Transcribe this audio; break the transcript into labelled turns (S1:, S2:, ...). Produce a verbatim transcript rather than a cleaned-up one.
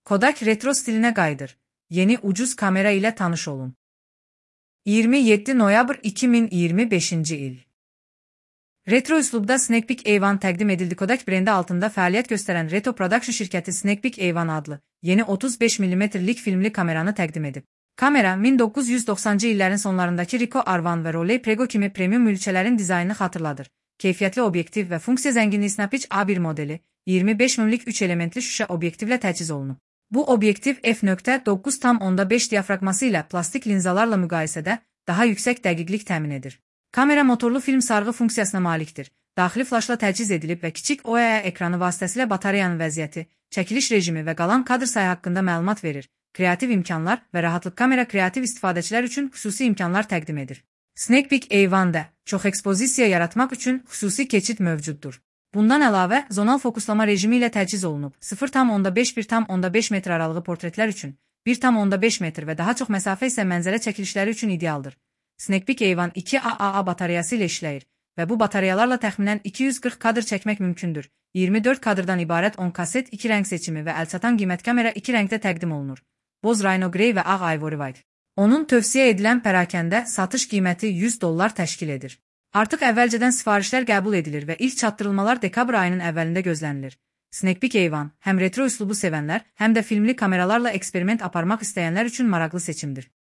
S1: Kodak retro stilinə qayıdır. Yeni ucuz kamera ilə tanış olun. iyirmi yeddi noyabr iki min iyirmi beşinci il. Retro üslubda Snakepeak A bir təqdim edildi. Kodak brendi altında fəaliyyət göstərən Retro Production şirkəti Snakepeak A bir adlı yeni otuz beş millimetrlik filmli kameranı təqdim edib. Kamera min doqquz yüz doxsancı illərin sonlarındakı Ricoh R bir və Rolei Prego kimi premium mülçələrin dizaynını xatırladır. Keyfiyyətli obyektiv və funksiya zənginliyi Snapeak A bir modeli iyirmi beş mm'lik üç elementli şüşə obyektivlə təchiz olunub. Bu obyektiv f doqquz tam onda beş diafragması ilə plastik linzalarla müqayisədə daha yüksək dəqiqlik təmin edir. Kamera motorlu film sarğı funksiyasına malikdir. Daxili flaşla təchiz edilib və kiçik O L E D ekranı vasitəsilə batareyanın vəziyyəti, çəkiliş rejimi və qalan kadr sayı haqqında məlumat verir. Kreativ imkanlar və rahatlıq kamera kreativ istifadəçilər üçün xüsusi imkanlar təqdim edir. Snakepeak A birdə çox ekspozisiya yaratmaq üçün xüsusi keçid mövcuddur. Bundan əlavə, zonal fokuslama rejimi ilə təchiz olunub. sıfır tam onda beş bir tam onda beş metr aralığı portretlər üçün, bir tam onda beş metr və daha çox məsafə isə mənzərə çəkilişləri üçün idealdır. Snakepeak A bir iki A A A batareyası ilə işləyir və bu batareyalarla təxminən iki yüz qırx kadr çəkmək mümkündür. iyirmi dörd kadrdan ibarət on kaset, iki rəng seçimi və əlçatan qiymət kamera iki rəngdə təqdim olunur. Boz Rhino Grey və Ağ Ivory White. Onun tövsiyə edilən pərakəndə satış qiyməti yüz dollar təşkil edir. Artıq əvvəlcədən sifarişlər qəbul edilir və ilk çatdırılmalar dekabr ayının əvvəlində gözlənilir. Snakepeak A bir həm retro üslubu sevənlər, həm də filmli kameralarla eksperiment aparmaq istəyənlər üçün maraqlı seçimdir.